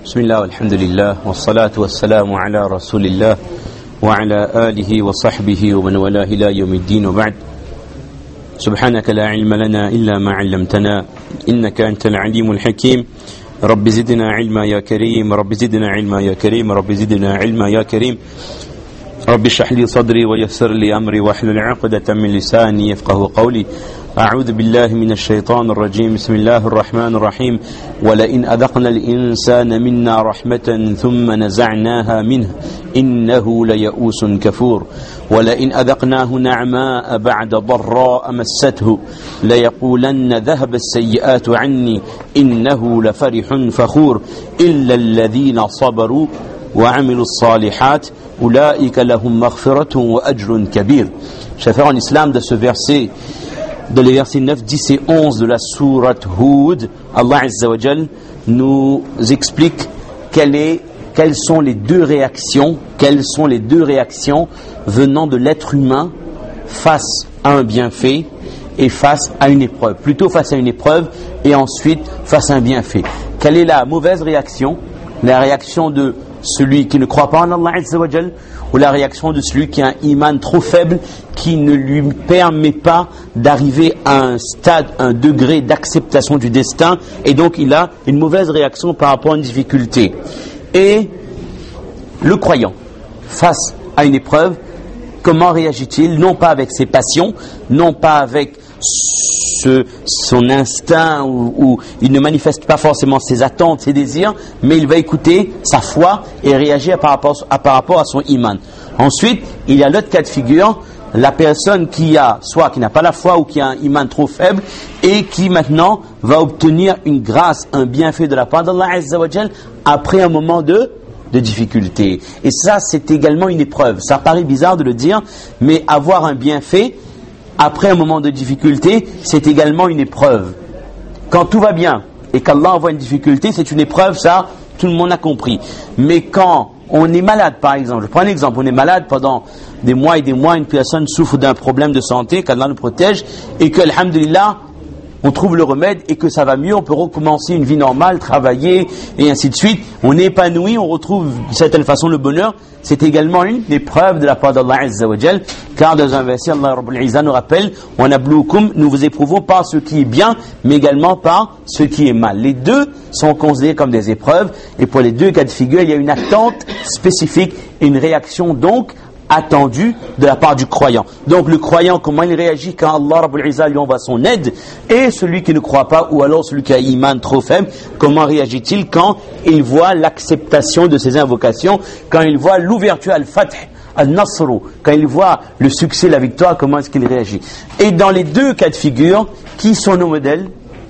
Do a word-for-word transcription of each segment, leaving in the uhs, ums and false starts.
بسم الله والحمد لله والصلاة والسلام على رسول الله وعلى آله وصحبه ومن والاه إلى يوم الدين وبعد. سبحانك لا علم لنا إلا ما علمتنا إنك أنت العليم الحكيم. رب زدنا علما يا كريم، رب زدنا علما يا كريم، رب زدنا علما يا كريم. رب اشرح لي صدري ويسر لي أمري واحلل عقدة من لساني يفقه قولي. أعوذ بالله من الشيطان الرجيم. بسم الله الرحمن الرحيم. ولئن أذقنا الإنسان منا رحمة ثم نزعناها منه إنه ليئوس كفور. ولئن أذقناه نعماء بعد ضراء مسته ليقولن ذهب السيئات عني إنه لفرح فخور. إلا الذين صبروا وعملوا الصالحات أولئك لهم مغفرة وأجر كبير. Je vais faire en islam de ce verset, de les versets neuf, dix et onze de la sourate Hud. Allah Azza wa Jal nous explique quelle est, quelles sont les deux réactions, quelles sont les deux réactions venant de l'être humain face à un bienfait et face à une épreuve. Plutôt face à une épreuve et ensuite face à un bienfait. Quelle est la mauvaise réaction? La réaction de celui qui ne croit pas en Allah Azza wa Jal, ou la réaction de celui qui a un iman trop faible, qui ne lui permet pas d'arriver à un stade, un degré d'acceptation du destin, et donc il a une mauvaise réaction par rapport à une difficulté. Et le croyant, face à une épreuve, comment réagit-il? Non pas avec ses passions, non pas avec ce, son instinct, où, où il ne manifeste pas forcément ses attentes, ses désirs, mais il va écouter sa foi et réagir par rapport à, par rapport à son iman. Ensuite, il y a l'autre cas de figure, la personne qui a, soit qui n'a pas la foi ou qui a un iman trop faible et qui maintenant va obtenir une grâce, un bienfait de la part d'Allah Azza wa Jal après un moment de de difficulté. Et ça, c'est également une épreuve. Ça paraît bizarre de le dire, mais avoir un bienfait après un moment de difficulté, c'est également une épreuve. Quand tout va bien et qu'Allah envoie une difficulté, c'est une épreuve, ça, tout le monde a compris. Mais quand on est malade, par exemple, je prends un exemple, on est malade pendant des mois et des mois, une personne souffre d'un problème de santé, qu'Allah nous protège, et que, alhamdulillah, on trouve le remède et que ça va mieux, on peut recommencer une vie normale, travailler et ainsi de suite. On est épanoui, on retrouve d'une certaine façon le bonheur. C'est également une épreuve de la part d'Allah Azza wa Jal, car dans un verset, Allah Rabbul Izzah nous rappelle, on abloukum, nous vous éprouvons par ce qui est bien, mais également par ce qui est mal. Les deux sont considérés comme des épreuves, et pour les deux cas de figure, il y a une attente spécifique et une réaction donc attendu de la part du croyant. Donc le croyant, comment il réagit quand Allah Rabbul Izzah lui envoie son aide, et celui qui ne croit pas, ou alors celui qui a un iman trop faible, comment réagit-il quand il voit l'acceptation de ses invocations, quand il voit l'ouverture al-Fath, al-Nasr, quand il voit le succès, la victoire, comment est-ce qu'il réagit? Et dans les deux cas de figure, qui sont nos modèles?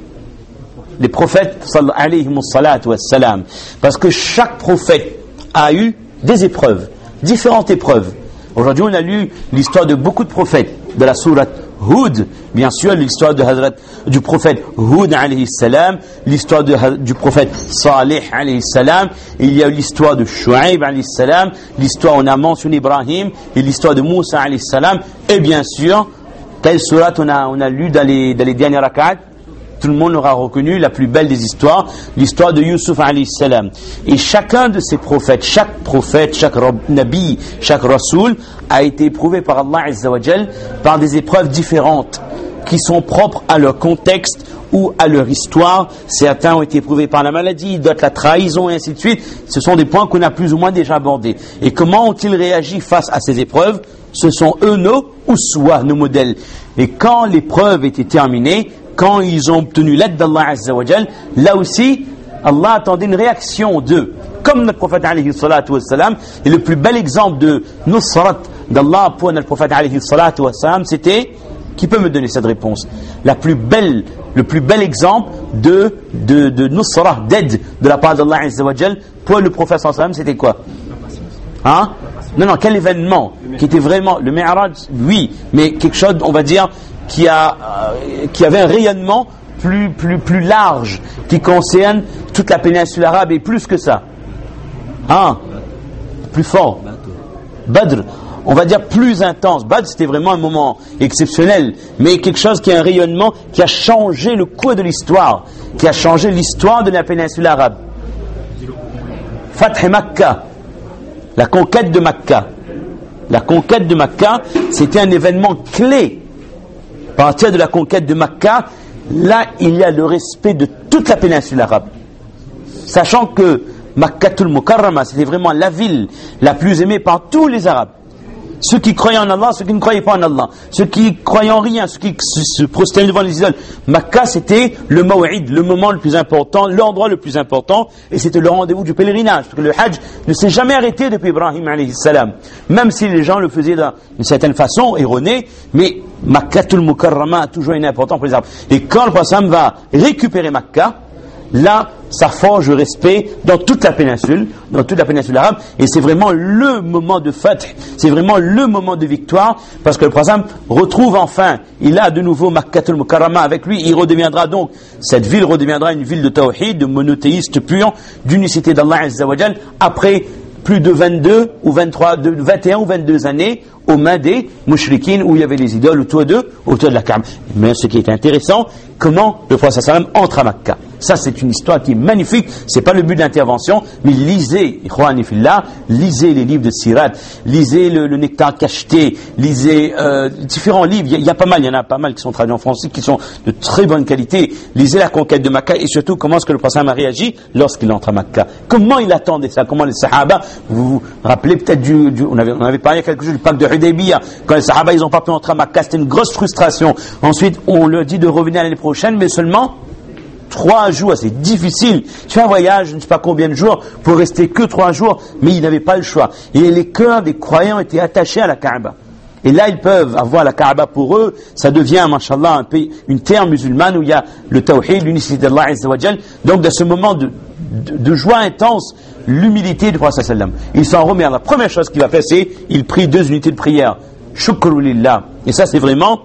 Les prophètes, alayhimus salatu wassalam. Parce que chaque prophète a eu des épreuves, différentes épreuves. Aujourd'hui, on a lu l'histoire de beaucoup de prophètes, de la sourate Hud, bien sûr, l'histoire de Hazrat, du prophète Hud alayhi salam, l'histoire de, du prophète Salih alayhi salam, il y a eu l'histoire de Shu'aib alayhi salam, l'histoire, on a mentionné Ibrahim, et l'histoire de Moussa alayhi salam, et bien sûr, quelle sourate on a, on a lu dans les, dans les dernières rak'at? Tout le monde aura reconnu la plus belle des histoires, l'histoire de Yusuf alayhi salam. Et chacun de ces prophètes, chaque prophète, chaque nabi, chaque rasoul a été éprouvé par Allah Azza wa Jal par des épreuves différentes qui sont propres à leur contexte ou à leur histoire. Certains ont été éprouvés par la maladie, d'autres la trahison et ainsi de suite. Ce sont des points qu'on a plus ou moins déjà abordés. Et comment ont-ils réagi face à ces épreuves? Ce sont eux nos uswa, nos modèles. Et quand l'épreuve était terminée, quand ils ont obtenu l'aide d'Allah Azza wa Jal, là aussi, Allah attendait une réaction d'eux. Comme notre prophète alayhi salatu wa salam, et le plus bel exemple de nusrat d'Allah pour notre prophète alayhi salatu wa salam, c'était, qui peut me donner cette réponse? La plus belle, le plus bel exemple de, de, de nusrat, d'aide de la part d'Allah Azza wa Jal pour le prophète sallallahu alayhi wa sallam, c'était quoi? Hein? Non, non, quel événement qui était vraiment, le Mi'raj, oui, mais quelque chose, on va dire, qui a euh, qui avait un rayonnement plus plus plus large, qui concerne toute la péninsule arabe et plus que ça. Hein? Plus fort. Badr. On va dire plus intense. Badr, c'était vraiment un moment exceptionnel, mais quelque chose qui a un rayonnement qui a changé le cours de l'histoire, qui a changé l'histoire de la péninsule arabe. Fath Makkah, la conquête de Makkah. La conquête de Makkah, c'était un événement clé. À partir de la conquête de Makkah, là, il y a le respect de toute la péninsule arabe. Sachant que Makkatul Mukarrama, c'était vraiment la ville la plus aimée par tous les Arabes. Ceux qui croyaient en Allah, ceux qui ne croyaient pas en Allah, ceux qui croyaient en rien, ceux qui se prosternaient devant les idoles. Makkah, c'était le maw'id, le moment le plus important, l'endroit le plus important, et c'était le rendez-vous du pèlerinage. Parce que le Hajj ne s'est jamais arrêté depuis Ibrahim alayhi salam. Même si les gens le faisaient d'une certaine façon, erronée, mais Makkatul Mukarrama a toujours été important pour les Arabes. Et quand le prophète va récupérer Makkah, là, ça forge le respect dans toute la péninsule, dans toute la péninsule arabe, et c'est vraiment le moment de fath, c'est vraiment le moment de victoire, parce que le prophète retrouve enfin, il a de nouveau Makkatul Mukarrama avec lui, il redeviendra donc, cette ville redeviendra une ville de tawhid, de monothéiste pur, d'unicité d'Allah Azza wa Jal, après plus de vingt-deux ou vingt-trois, de vingt et un ou vingt-deux années aux mains des mouchriquines où il y avait les idoles autour d'eux, autour de la Kaaba. Mais ce qui est intéressant, comment le prophète sallam entre à Makkah. Ça, c'est une histoire qui est magnifique. C'est pas le but d'intervention, mais lisez, ikhwani fillah, lisez les livres de Sirat, lisez le, le Nectar cacheté, lisez euh, différents livres. Il y, a, il y a pas mal, il y en a pas mal qui sont traduits en français, qui sont de très bonne qualité. Lisez la conquête de Makkah et surtout comment est-ce que le prophète sallam a réagi lorsqu'il entre à Makkah. Comment il attendait ça? Comment les Sahaba, vous vous rappelez peut-être du, du on avait, on avait parlé il y a quelques jours du pacte de Hudaybiyah, quand les Sahaba ils n'ont pas pu entrer à Makkah, c'était une grosse frustration. Ensuite, on leur dit de revenir l'année prochaine, mais seulement trois jours, c'est difficile. Tu fais un voyage, je ne sais pas combien de jours, pour rester que trois jours, mais ils n'avaient pas le choix. Et les cœurs des croyants étaient attachés à la Kaaba. Et là, ils peuvent avoir la Kaaba pour eux, ça devient, mashallah, un pays, une terre musulmane où il y a le tawhid, l'unicité d'Allah Azza wa Jal. Donc, dans ce moment de, de, de joie intense, l'humilité du prophète sallam. Il s'en remet. La première chose qu'il va faire, c'est, il prie deux unités de prière. Shukru lillah. Et ça, c'est vraiment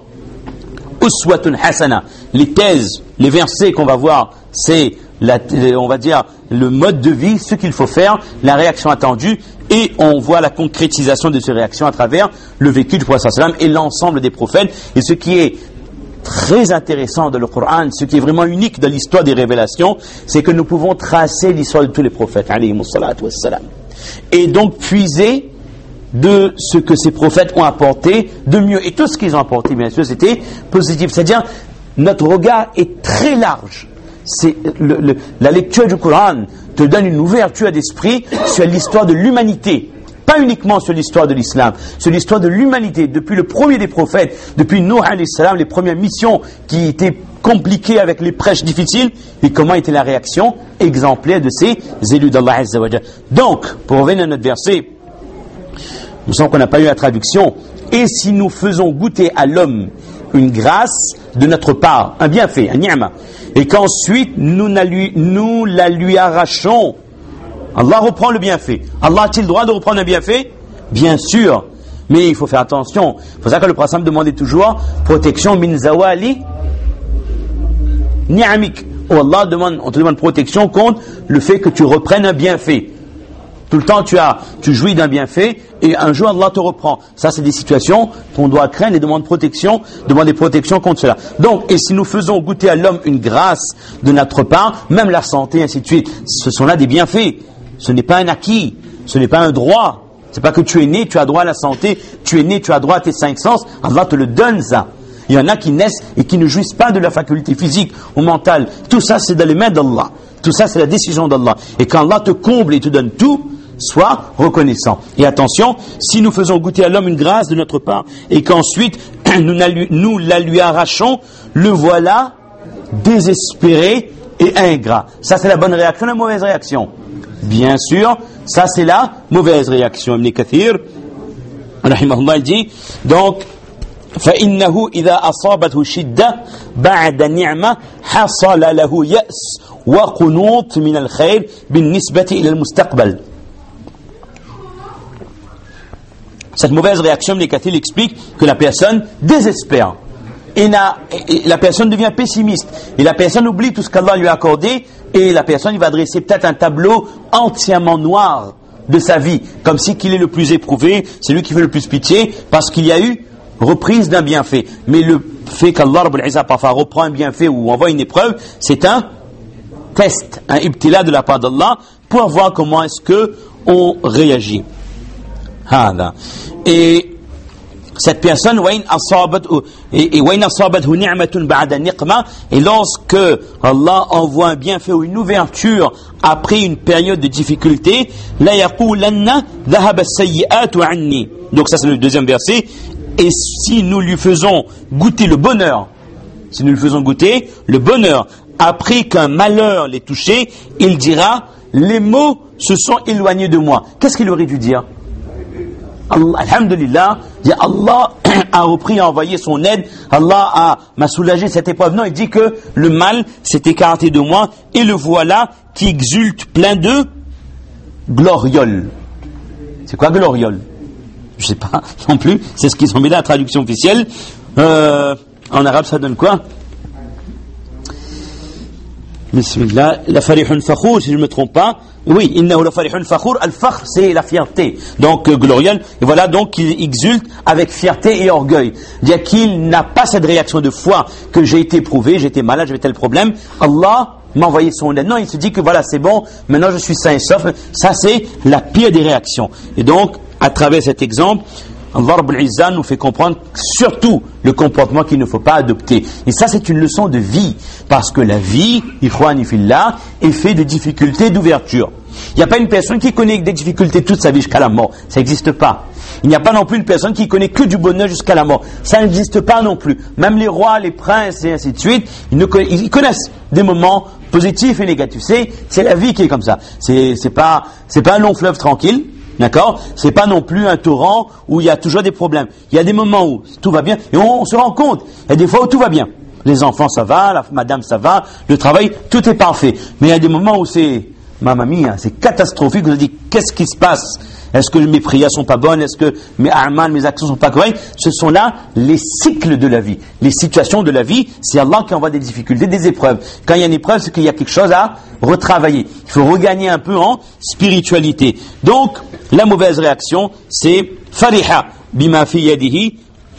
uswatun hasana. Les thèses, les versets qu'on va voir, c'est, la, on va dire, le mode de vie, ce qu'il faut faire, la réaction attendue, et on voit la concrétisation de ces réactions à travers le vécu du prophète sallam et l'ensemble des prophètes. Et ce qui est très intéressant dans le Coran, ce qui est vraiment unique dans l'histoire des révélations, c'est que nous pouvons tracer l'histoire de tous les prophètes, alayhimus salatu wassalam, et donc puiser de ce que ces prophètes ont apporté de mieux. Et tout ce qu'ils ont apporté, bien sûr, c'était positif. C'est-à-dire, notre regard est très large. C'est le, le, la lecture du Coran te donne une ouverture d'esprit sur l'histoire de l'humanité. Pas uniquement sur l'histoire de l'islam, sur l'histoire de l'humanité, depuis le premier des prophètes, depuis Nuh alayhi salam, les premières missions qui étaient compliquées avec les prêches difficiles, et comment était la réaction exemplaire de ces élus d'Allah Azza wa Jalla. Donc, pour revenir à notre verset, nous savons qu'on n'a pas eu la traduction, et si nous faisons goûter à l'homme une grâce de notre part, un bienfait, un ni'ma, et qu'ensuite nous la lui, nous la lui arrachons, Allah reprend le bienfait. Allah a-t-il le droit de reprendre un bienfait? Bien sûr, mais il faut faire attention. C'est pour ça que le prophète demandait toujours protection min zawali ni'amik. Oh, Allah demande, on te demande protection contre le fait que tu reprennes un bienfait. Tout le temps tu as, tu jouis d'un bienfait et un jour Allah te reprend. Ça c'est des situations qu'on doit craindre et demander protection, demander protection contre cela. Donc, et si nous faisons goûter à l'homme une grâce de notre part, même la santé, ainsi de suite, ce sont là des bienfaits. Ce n'est pas un acquis, ce n'est pas un droit. C'est pas que tu es né, tu as droit à la santé, tu es né, tu as droit à tes cinq sens, Allah te le donne ça. Il y en a qui naissent et qui ne jouissent pas de la faculté physique ou mentale. Tout ça c'est dans les mains d'Allah. Tout ça c'est la décision d'Allah. Et quand Allah te comble et te donne tout, sois reconnaissant. Et attention, si nous faisons goûter à l'homme une grâce de notre part et qu'ensuite nous la lui, nous la lui arrachons, le voilà désespéré et ingrat. Ça c'est la bonne réaction, la mauvaise réaction. Bien sûr, ça c'est la mauvaise réaction. Ibn Kathir, rahimahullah, il dit donc فإنه إذا أصابته شدة بعد نعمة حصل له يأس وقنوط من الخير بالنسبة إلى المستقبل. Cette mauvaise réaction, Ibn Kathir explique que la personne désespère. Et la, et la personne devient pessimiste. Et la personne oublie tout ce qu'Allah lui a accordé. Et la personne il va dresser peut-être un tableau entièrement noir de sa vie. Comme si qu'il est le plus éprouvé, c'est lui qui fait le plus pitié, parce qu'il y a eu reprise d'un bienfait. Mais le fait qu'Allah Rabbul Izzah parfois reprend un bienfait ou envoie une épreuve, c'est un test, un ibtila de la part d'Allah, pour voir comment est-ce que on réagit. Et cette personne, et lorsque Allah envoie un bienfait ou une ouverture après une période de difficulté, donc ça c'est le deuxième verset. Et si nous lui faisons goûter le bonheur, si nous lui faisons goûter le bonheur après qu'un malheur l'ait touché, il dira, les maux se sont éloignés de moi. Qu'est-ce qu'il aurait dû dire? Allah, alhamdulillah, Allah a repris, a envoyé son aide, Allah a, m'a soulagé cette épreuve. Non, il dit que le mal s'est écarté de moi et le voilà qui exulte plein de gloriole. C'est quoi gloriole? Je sais pas non plus, c'est ce qu'ils ont mis là, la traduction officielle. Euh, en arabe ça donne quoi? Bismillah, la farihun fakhour, si je ne me trompe pas. Oui, innahu la farihun fakhour, al-fakhr c'est la fierté. Donc euh, gloriole, et voilà donc il exulte avec fierté et orgueil. C'est-à-dire qu'il n'a pas cette réaction de foi que j'ai été éprouvé, j'étais malade, j'avais tel problème. Allah m'a envoyé son aide. Non, il se dit que voilà, c'est bon, maintenant je suis sain et sauf. Ça c'est la pire des réactions. Et donc, à travers cet exemple, Allah Rabbul Izzah nous fait comprendre surtout le comportement qu'il ne faut pas adopter. Et ça, c'est une leçon de vie. Parce que la vie, ikhwani fillah, est faite de difficultés, d'ouverture. Il n'y a pas une personne qui connaît des difficultés toute sa vie jusqu'à la mort. Ça n'existe pas. Il n'y a pas non plus une personne qui connaît que du bonheur jusqu'à la mort. Ça n'existe pas non plus. Même les rois, les princes et ainsi de suite, ils, ne connaissent, ils connaissent des moments positifs et négatifs. C'est, c'est la vie qui est comme ça. C'est, c'est pas, c'est pas un long fleuve tranquille. D'accord? C'est pas non plus un torrent où il y a toujours des problèmes. Il y a des moments où tout va bien et on, on se rend compte. Il y a des fois où tout va bien. Les enfants ça va, la madame ça va, le travail, tout est parfait. Mais il y a des moments où c'est, mamma mia, c'est catastrophique. Vous vous dites, qu'est-ce qui se passe? Est-ce que mes prières sont pas bonnes? Est-ce que mes a'mal, mes actions sont pas correctes? Ce sont là les cycles de la vie. Les situations de la vie, c'est Allah qui envoie des difficultés, des épreuves. Quand il y a une épreuve, c'est qu'il y a quelque chose à retravailler. Il faut regagner un peu en spiritualité. Donc, la mauvaise réaction, c'est fariha bima fi yadihi,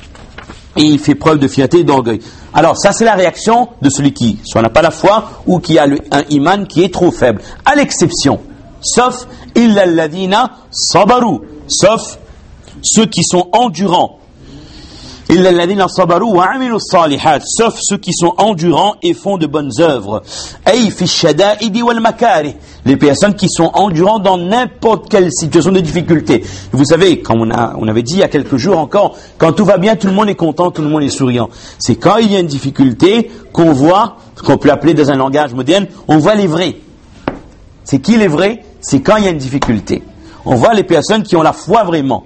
et il fait preuve de fierté et d'orgueil. Alors, ça c'est la réaction de celui qui soit n'a pas la foi ou qui a le, un iman qui est trop faible. À l'exception, sauf illa alladhina sabaru, sauf ceux qui sont endurants. Illa alladhina sabaru wa amilu salihat, sauf ceux qui sont endurants et font de bonnes œuvres. Ay fi shada'idi wal makarih, les personnes qui sont endurants dans n'importe quelle situation de difficulté. Vous savez, comme on, a, on avait dit il y a quelques jours encore, quand tout va bien, tout le monde est content, tout le monde est souriant. C'est quand il y a une difficulté qu'on voit, qu'on peut appeler dans un langage moderne, on voit les vrais. C'est qui les vrais? C'est quand il y a une difficulté. On voit les personnes qui ont la foi vraiment.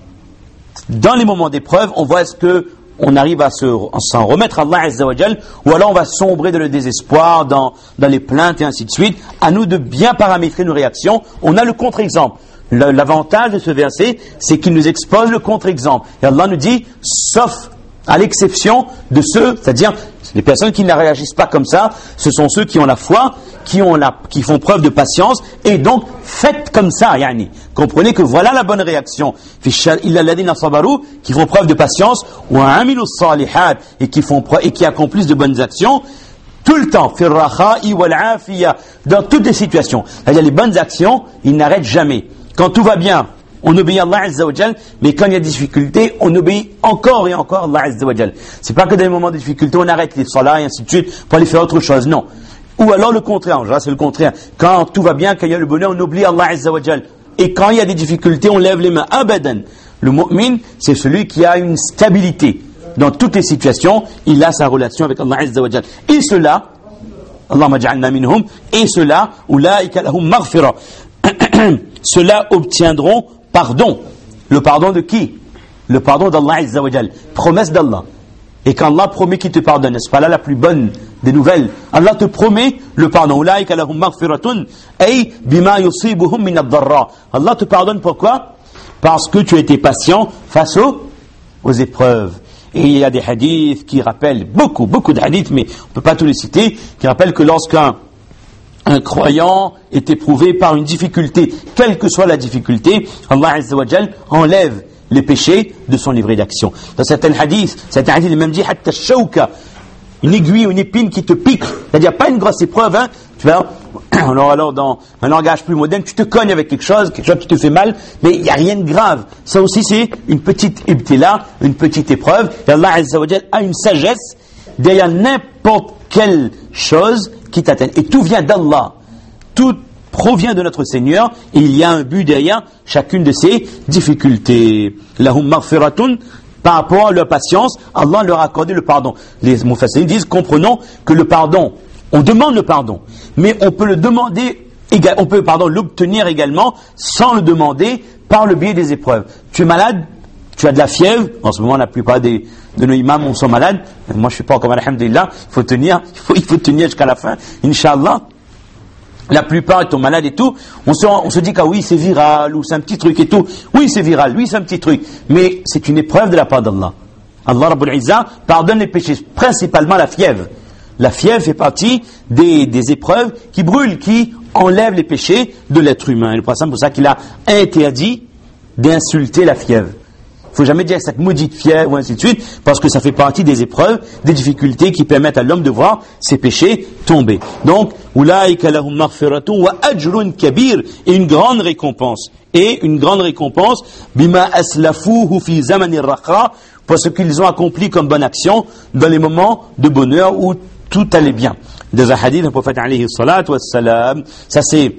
Dans les moments d'épreuve, on voit est-ce que on arrive à se, à s'en remettre à Allah Azza wa Jal, ou alors on va sombrer dans le désespoir, dans, dans les plaintes et ainsi de suite. À nous de bien paramétrer nos réactions. On a le contre-exemple. Le, l'avantage de ce verset, c'est qu'il nous expose le contre-exemple. Et Allah nous dit, sauf à l'exception de ceux, c'est-à-dire les personnes qui ne réagissent pas comme ça, ce sont ceux qui ont la foi, qui ont la, qui font preuve de patience, et donc faites comme ça, yani. Comprenez que voilà la bonne réaction. Illa alladhina sabaru, qui font preuve de patience, wa amilu salihat, et qui font preuve, et qui accomplissent de bonnes actions, tout le temps, fir rakha'i wal afiya, dans toutes les situations. C'est-à-dire les bonnes actions, ils n'arrêtent jamais. Quand tout va bien, on obéit à Allah Azza wa Jal, mais quand il y a des difficultés, on obéit encore et encore à Allah Azza wa Jal. C'est pas que dans les moments de difficulté, on arrête les salats et ainsi de suite pour aller faire autre chose, non. Ou alors le contraire, là c'est le contraire. Quand tout va bien, quand il y a le bonheur, on oublie Allah Azza wa Jal. Et quand il y a des difficultés, on lève les mains. Abadan. Le mu'min, c'est celui qui a une stabilité. Dans toutes les situations, il a sa relation avec Allah Azza wa Jal. Et cela, Allahumma ja'alna minhum, et cela, ulaika lahum maghfira. Ceux-là obtiendront pardon. Le pardon de qui? Le pardon d'Allah Azza wa Jal. Promesse d'Allah. Et quand Allah promet qu'il te pardonne, n'est-ce pas là la plus bonne des nouvelles? Allah te promet le pardon. Ulaika lahum maghfiratun ay bima yusibuhum min ad-darra. Allah te pardonne pourquoi? Parce que tu as été patient face aux, aux épreuves. Et il y a des hadiths qui rappellent, beaucoup, beaucoup de hadiths, mais on ne peut pas tous les citer, qui rappellent que lorsqu'un un croyant est éprouvé par une difficulté, quelle que soit la difficulté, Allah Azza wa Jal enlève les péchés de son livret d'action. Dans certains hadiths, certains hadiths, il même dit hatta shawka, une aiguille ou une épine qui te pique, c'est-à-dire pas une grosse épreuve, hein, tu vois, Alors, alors, dans un langage plus moderne, tu te cognes avec quelque chose, quelque chose qui te fait mal, mais il n'y a rien de grave. Ça aussi, c'est une petite ibtila, une petite épreuve. Et Allah Azza wa Jal a une sagesse derrière n'importe quelle chose qui t'atteint. Et tout vient d'Allah. Tout provient de notre Seigneur, et il y a un but derrière chacune de ces difficultés. Lahum maghfiratun, par rapport à leur patience, Allah leur a accordé le pardon. Les mufassirin disent, comprenons que le pardon, on demande le pardon, mais on peut le demander, on peut, pardon, l'obtenir également sans le demander par le biais des épreuves. Tu es malade, tu as de la fièvre, en ce moment la plupart des, de nos imams sont malades, moi je suis pas encore malade, alhamdulillah, il faut tenir, il faut, il faut tenir jusqu'à la fin, Inch'Allah. La plupart sont malades et tout, on se, on se dit que ah oui c'est viral, ou c'est un petit truc et tout, oui c'est viral, oui c'est un petit truc, mais c'est une épreuve de la part d'Allah. Allah Rabbul Izzah pardonne les péchés, principalement la fièvre. La fièvre fait partie des, des épreuves qui brûlent, qui enlèvent les péchés de l'être humain. Et le prophète, c'est pour ça qu'il a interdit d'insulter la fièvre. Il ne faut jamais dire cette maudite fièvre ou ainsi de suite, parce que ça fait partie des épreuves, des difficultés qui permettent à l'homme de voir ses péchés tomber. Donc, ulaïka lahum maghfiratun wa ajrun kabir, et une grande récompense. Et une grande récompense, bima aslafuhu fi zamanir raqa, pour ce qu'ils ont accompli comme bonne action dans les moments de bonheur où tout allait bien. Dans un hadith, le prophète alayhi salatu wassalam, ça c'est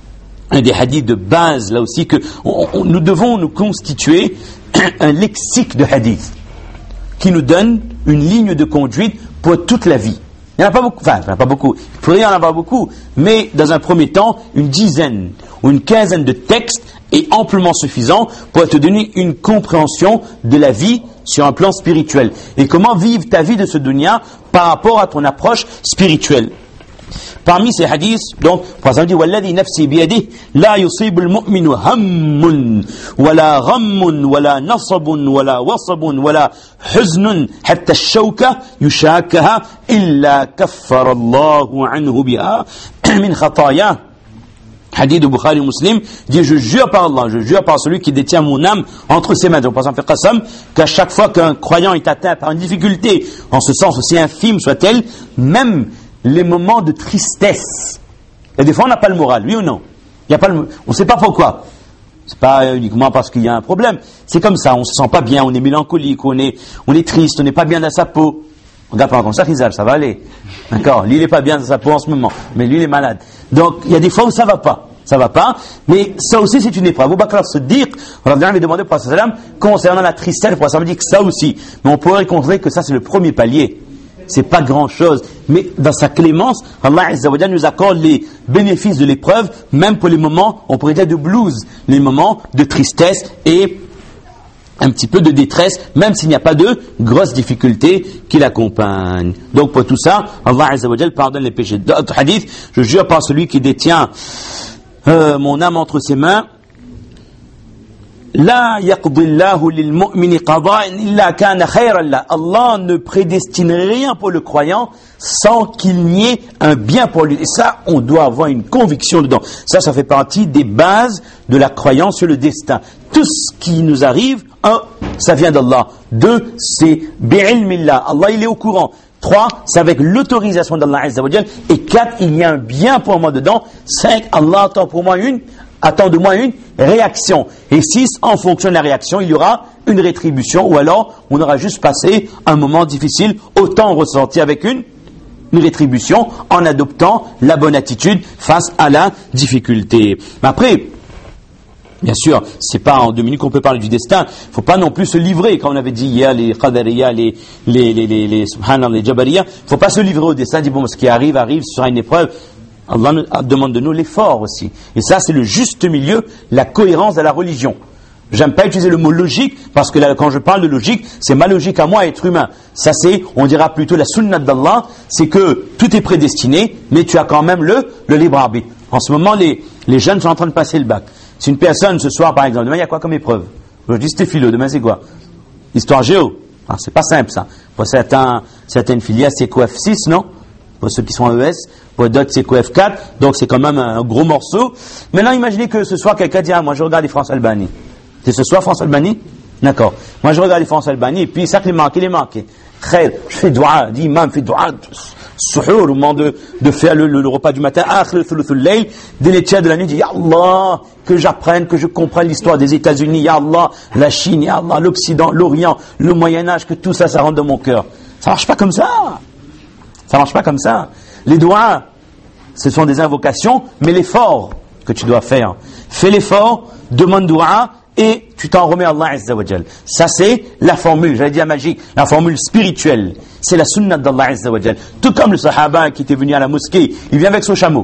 un des hadiths de base, là aussi, que on, on, nous devons nous constituer un lexique de hadith qui nous donne une ligne de conduite pour toute la vie. Il n'y en a pas beaucoup, enfin, il n'y en a pas beaucoup, il pourrait y en avoir beaucoup, mais dans un premier temps, une dizaine ou une quinzaine de textes est amplement suffisant pour te donner une compréhension de la vie sur un plan spirituel. Et comment vivre ta vie de ce dunya par rapport à ton approche spirituelle. Parmi ces hadiths, donc, par exemple, dit Walladhi nafsi biyadihi la yusibu al-mu'minu hammun wala ghammun wala nasabun wala wasabun wala huznun hatta ash-shawka yushakaha illa kaffara Allahu anhu biha min khataya. Hadith de Bukhari Muslim dit je jure par Allah, je jure par celui qui détient mon âme entre ses mains. Donc, par exemple, Qassam, qu'à chaque fois qu'un croyant est atteint par une difficulté, en ce sens aussi infime soit-elle, même les moments de tristesse. Et des fois, on n'a pas le moral, oui ou non? Il y a pas le, on ne sait pas pourquoi. C'est pas uniquement parce qu'il y a un problème. C'est comme ça, on se sent pas bien, on est mélancolique, on est, on est triste, on n'est pas bien dans sa peau. Regarde pas comme ça, Rizal, ça va aller. D'accord? Lui, il n'est pas bien dans sa peau en ce moment, mais lui, il est malade. Donc, il y a des fois où ça va pas. Ça va pas, mais ça aussi c'est une épreuve. Abu Bakr as-Siddiq, on avait demandé au prophète sallam concernant la tristesse, le prophète dit que ça aussi. Mais on pourrait considérer que ça c'est le premier palier. C'est pas grand chose. Mais dans sa clémence, Allah Azza wa Jalla nous accorde les bénéfices de l'épreuve, même pour les moments, on pourrait dire de blues, les moments de tristesse et un petit peu de détresse, même s'il n'y a pas de grosses difficultés qui l'accompagnent. Donc pour tout ça, Allah Azza wa Jalla pardonne les péchés. D'autres hadiths, je jure par celui qui détient Euh, mon âme entre ses mains, La yaqdillahu lil mu'mini qada'in illa kana khayran la. Allah ne prédestine rien pour le croyant sans qu'il n'y ait un bien pour lui. Et ça, on doit avoir une conviction dedans. Ça, ça fait partie des bases de la croyance sur le destin. Tout ce qui nous arrive, un, ça vient d'Allah. Deux, c'est bi'ilmillah. Allah, il est au courant. Trois, c'est avec l'autorisation d'Allah Azza wa Jal. Et quatre, il y a un bien pour moi dedans. Cinq, Allah attend pour moi une, attend de moi une réaction. Et six, en fonction de la réaction, il y aura une rétribution. Ou alors, on aura juste passé un moment difficile, autant ressorti avec une, une rétribution en adoptant la bonne attitude face à la difficulté. Mais après, bien sûr, c'est pas en deux minutes qu'on peut parler du destin. Il faut pas non plus se livrer, comme on avait dit hier, les Qadariya, les, les, les, les, les, subhanallah, les Jabariya. Il faut pas se livrer au destin, dire bon, ce qui arrive, arrive, ce sera une épreuve. Allah nous, demande de nous l'effort aussi. Et ça, c'est le juste milieu, la cohérence de la religion. J'aime pas utiliser le mot logique, parce que là, quand je parle de logique, c'est ma logique à moi, être humain. Ça, c'est, on dira plutôt la sunnah d'Allah, c'est que tout est prédestiné, mais tu as quand même le, le libre arbitre. En ce moment, les, les jeunes sont en train de passer le bac. Si une personne, ce soir, par exemple, demain, il y a quoi comme épreuve? Aujourd'hui, c'était philo, demain, c'est quoi? Histoire géo. Ah, c'est pas simple, ça. Pour certains, certaines filières, c'est Q F six, non? Pour ceux qui sont en E S. Pour d'autres, c'est Q F quatre. Donc, c'est quand même un, un gros morceau. Maintenant, imaginez que ce soir, quelqu'un dit, ah, moi, je regarde les France-Albanie. C'est ce soir, France-Albanie? D'accord. Moi, je regarde les France-Albanie, et puis, ça, il est manqué, il est manqué. Khayr, je fais doua, dis, imam, fais doua. suhour, au moment de, de faire le, le, le repas du matin, akhir thuluthul layl, dès les tiers de la nuit, dit Ya Allah, que j'apprenne, que je comprenne l'histoire des États-Unis, Ya Allah, la Chine, Ya Allah, l'Occident, l'Orient, le Moyen-Âge, que tout ça, ça rentre dans mon cœur. Ça marche pas comme ça. Ça marche pas comme ça. Les doigts, ce sont des invocations, mais l'effort que tu dois faire. Fais l'effort, demande doua, et tu t'en remets à Allah Azza wa Jal. Ça c'est la formule, j'allais dire magique, la formule spirituelle. C'est la sunnah d'Allah Azza wa Jal. Tout comme le sahaba qui était venu à la mosquée, il vient avec son chameau.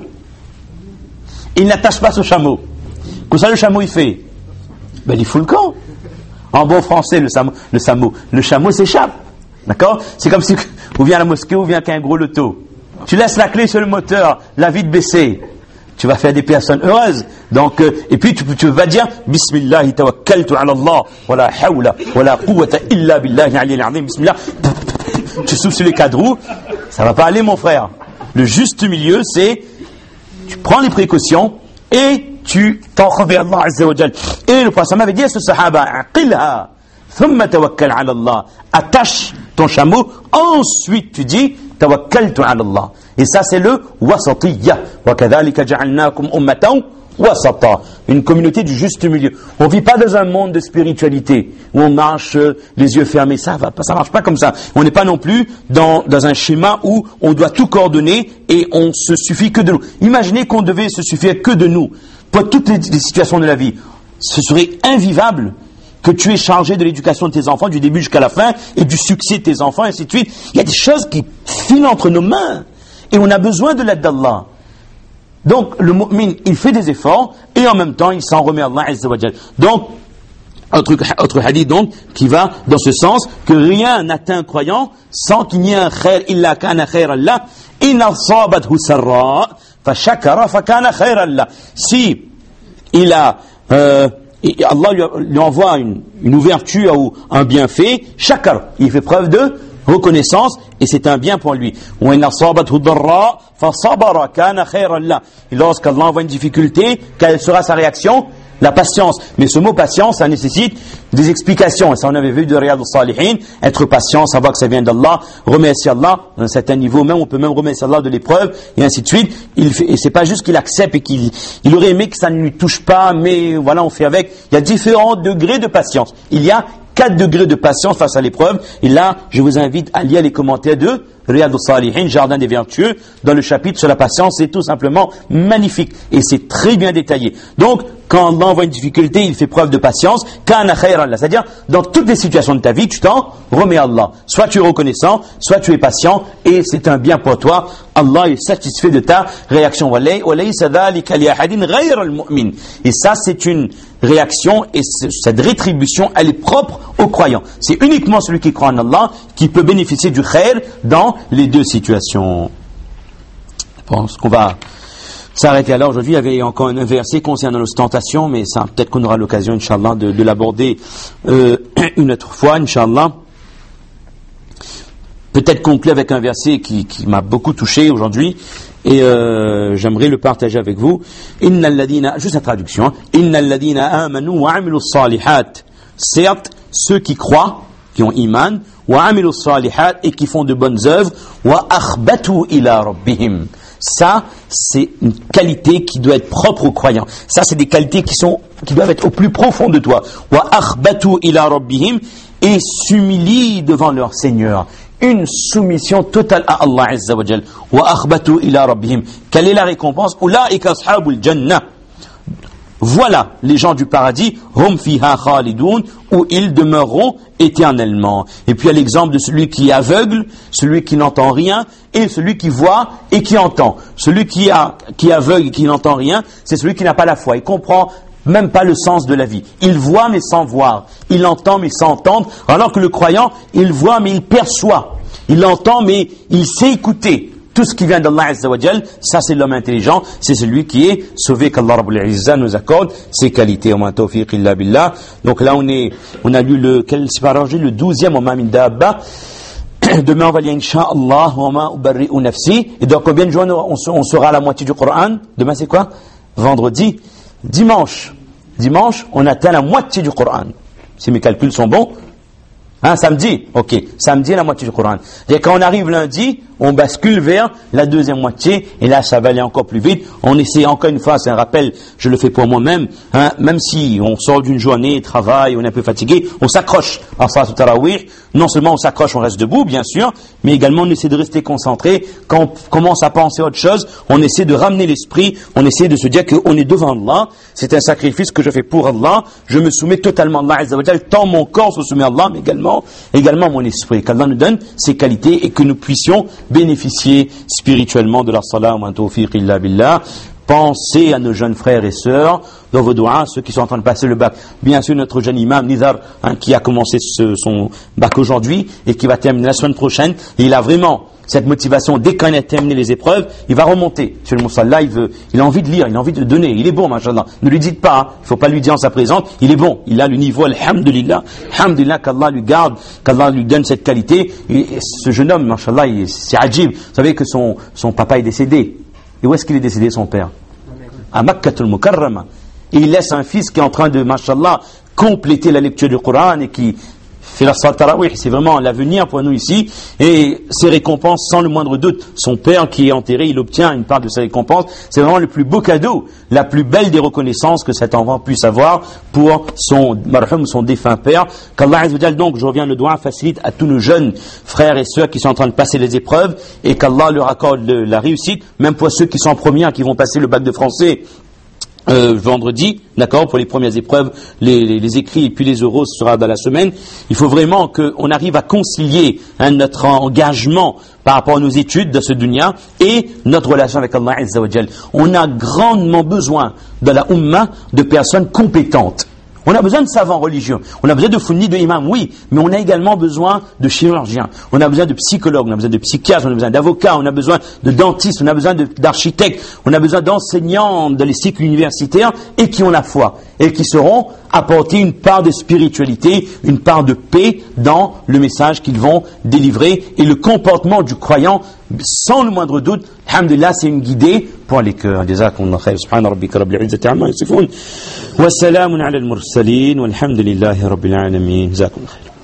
Il n'attache pas son chameau. Comme ça le chameau il fait, ben il fout le camp. En bon français, le chameau, le chameau, le chameau s'échappe. D'accord? C'est comme si on vient à la mosquée, on vient avec un gros loto. Tu laisses la clé sur le moteur, la vitre baissée. Tu vas faire des personnes heureuses. Donc, euh, et puis tu, tu vas dire Bismillah tawakkaltu ala Allah wa la hawla wa la quwwata illa billahi aliyyil azim. Bismillah. Tu souffles sur les quatre roues. Ça va pas aller, mon frère. Le juste milieu, c'est tu prends les précautions et tu t'en remets à Allah Azza wa Jal. Et le prophète m'avait dit à ce sahaba aqilha thumma tawakkal ala Allah. Attache ton chameau. Ensuite, tu dis tawakkaltu ala Allah. Et ça, c'est le wasatiyya. Wa kadhalika ja'alnakum ummatan wasata. Une communauté du juste milieu. On vit pas dans un monde de spiritualité où on marche euh, les yeux fermés. Ça va pas, ça marche pas comme ça. On n'est pas non plus dans, dans un schéma où on doit tout coordonner et on se suffit que de nous. Imaginez qu'on devait se suffire que de nous pour toutes les, les situations de la vie. Ce serait invivable que tu es chargé de l'éducation de tes enfants du début jusqu'à la fin et du succès de tes enfants et ainsi de suite. Il y a des choses qui filent entre nos mains. Et on a besoin de l'aide d'Allah. Donc, le mu'min, il fait des efforts, et en même temps, il s'en remet à Allah Azza wa Jal. Donc, autre, autre hadith, donc, qui va dans ce sens, que rien n'atteint un croyant sans qu'il n'y ait un khair, illa kana khair Allah, in asabathu sarra, fa shakara, fa kana khair Allah. Si, il a, euh, Allah lui, lui envoie une, une ouverture ou un bienfait, shakar, il fait preuve de reconnaissance, et c'est un bien pour lui. Et lorsqu'Allah envoie une difficulté, quelle sera sa réaction? La patience. Mais ce mot patience, ça nécessite des explications. Et ça, on avait vu de Riyad al-Salihin, être patient, savoir que ça vient d'Allah, remercier Allah, à un certain niveau même, on peut même remercier Allah de l'épreuve, et ainsi de suite. Il fait, et c'est pas juste qu'il accepte et qu'il il aurait aimé que ça ne lui touche pas, mais voilà, on fait avec. Il y a différents degrés de patience. Il y a quatre degrés de patience face à l'épreuve. Et là, je vous invite à lire les commentaires de Riyad al-Salihin, Jardin des Vertueux, dans le chapitre sur la patience. C'est tout simplement magnifique. Et c'est très bien détaillé. Donc, quand Allah envoie une difficulté, il fait preuve de patience. Kana khayr Allah. C'est-à-dire, dans toutes les situations de ta vie, tu t'en remets à Allah. Soit tu es reconnaissant, soit tu es patient, et c'est un bien pour toi. Allah est satisfait de ta réaction. Et ça, c'est une réaction, et cette rétribution, elle est propre aux croyants. C'est uniquement celui qui croit en Allah qui peut bénéficier du khair dans les deux situations. Je pense qu'on va s'arrêter là. Aujourd'hui, il y avait encore un verset concernant l'ostentation, mais ça, peut-être qu'on aura l'occasion, Inch'Allah, de, de l'aborder euh, une autre fois, Inch'Allah. Peut-être conclure avec un verset qui, qui m'a beaucoup touché aujourd'hui, et euh, j'aimerais le partager avec vous. Innal ladina, juste la traduction. Innal ladina amanu wa amilu salihat. Certes, ceux qui croient, qui ont iman, wa amilu salihat, et qui font de bonnes œuvres, wa akhbatu ila rabbihim. Ça, c'est une qualité qui doit être propre aux croyants. Ça, c'est des qualités qui sont, qui doivent être au plus profond de toi. Wa akhbatu ila rabbihim, et s'humilient devant leur Seigneur. Une soumission totale à Allah Azza wa Jal. Wa akhbatu ila rabbihim. Quelle est la récompense? Ulaika ashabul jannah. Voilà les gens du paradis, hum fiha khalidun, où ils demeureront éternellement. Et puis il y a l'exemple de celui qui est aveugle, celui qui n'entend rien, et celui qui voit et qui entend. Celui qui, a, qui est aveugle et qui n'entend rien, c'est celui qui n'a pas la foi. Il comprend même pas le sens de la vie. Il voit mais sans voir. Il entend mais sans entendre. Alors que le croyant, il voit mais il perçoit. Il entend mais il sait écouter. Tout ce qui vient d'Allah Azza wa Jal, ça c'est l'homme intelligent, c'est celui qui est sauvé, qu'Allah Rabbul Izzah nous accorde ses qualités. Wa ma tawfiq illa billah. Donc là on est, on a lu le, quel c'est pas arrangé, le douzième, wa ma min dabba. Demain on va lire Inch'Allah, wa ma ubarri'u nafsi. Et donc combien de jours on, on sera à la moitié du Coran? Demain c'est quoi? Vendredi. Dimanche. Dimanche, on atteint la moitié du Coran. Si mes calculs sont bons. Hein, samedi? Ok. Samedi, la moitié du Coran. Et quand on arrive lundi, on bascule vers la deuxième moitié, et là ça va aller encore plus vite. On essaie encore une fois, c'est un rappel, je le fais pour moi-même, hein, même si on sort d'une journée, travail, on est un peu fatigué, on s'accroche à Salat al-Tarawih. Non seulement on s'accroche, on reste debout, bien sûr, mais également on essaie de rester concentré. Quand on commence à penser à autre chose, on essaie de ramener l'esprit, on essaie de se dire qu'on est devant Allah, c'est un sacrifice que je fais pour Allah, je me soumets totalement à Allah Azza wa Jalla, tant mon corps se soumet à Allah, mais également, également mon esprit. Qu'Allah nous donne ces qualités et que nous puissions bénéficier spirituellement de la salat wa tawfiq illa billah. Pensez à nos jeunes frères et sœurs dans vos doigts, ceux qui sont en train de passer le bac. Bien sûr, notre jeune imam Nizar, hein, qui a commencé ce, son bac aujourd'hui et qui va terminer la semaine prochaine, il a vraiment cette motivation. Dès qu'on a terminé les épreuves, il va remonter sur le Moussala, il veut, il a envie de lire, il a envie de donner. Il est bon, machallah. Ne lui dites pas, hein, il ne faut pas lui dire en sa présence, il est bon. Il a le niveau, alhamdulillah, alhamdulillah, qu'Allah lui garde, qu'Allah lui donne cette qualité. Et ce jeune homme, machallah, c'est ajib. Vous savez que son, son papa est décédé. Et où est-ce qu'il est décédé, son père? À Makkatul Mukarrama. Et il laisse un fils qui est en train de, mashallah, compléter la lecture du Coran et qui fait la salat tarawih. C'est vraiment l'avenir pour nous ici. Et ses récompenses, sans le moindre doute. Son père qui est enterré, il obtient une part de ses récompenses. C'est vraiment le plus beau cadeau, la plus belle des reconnaissances que cet enfant puisse avoir pour son marhum, son défunt père. Qu'Allah Azza wa Jalla, donc, je reviens, le doigt facilite à tous nos jeunes frères et sœurs qui sont en train de passer les épreuves et qu'Allah leur accorde le, la réussite, même pour ceux qui sont en première, qui vont passer le bac de français Euh, vendredi, d'accord, pour les premières épreuves, les, les, les écrits et puis les oraux, ce sera dans la semaine. Il faut vraiment qu'on arrive à concilier hein, notre engagement par rapport à nos études de ce dunya et notre relation avec Allah Azza wa Jal. On a grandement besoin de la Ummah de personnes compétentes. On a besoin de savants religieux, on a besoin de founis, de imams, oui, mais on a également besoin de chirurgiens, on a besoin de psychologues, on a besoin de psychiatres, on a besoin d'avocats, on a besoin de dentistes, on a besoin de, d'architectes, on a besoin d'enseignants dans les cycles universitaires et qui ont la foi et qui sauront apporter une part de spiritualité, une part de paix dans le message qu'ils vont délivrer et le comportement du croyant, sans le moindre doute. Alhamdulillah, c'est une guidée pour les cœurs. Jazakumullah khair. Subhana rabbika rabbil izzati amma yasifun. Wa salamun ala al-mursalin. Walhamdulillahi rabbil alamin. Jazakumullah khair.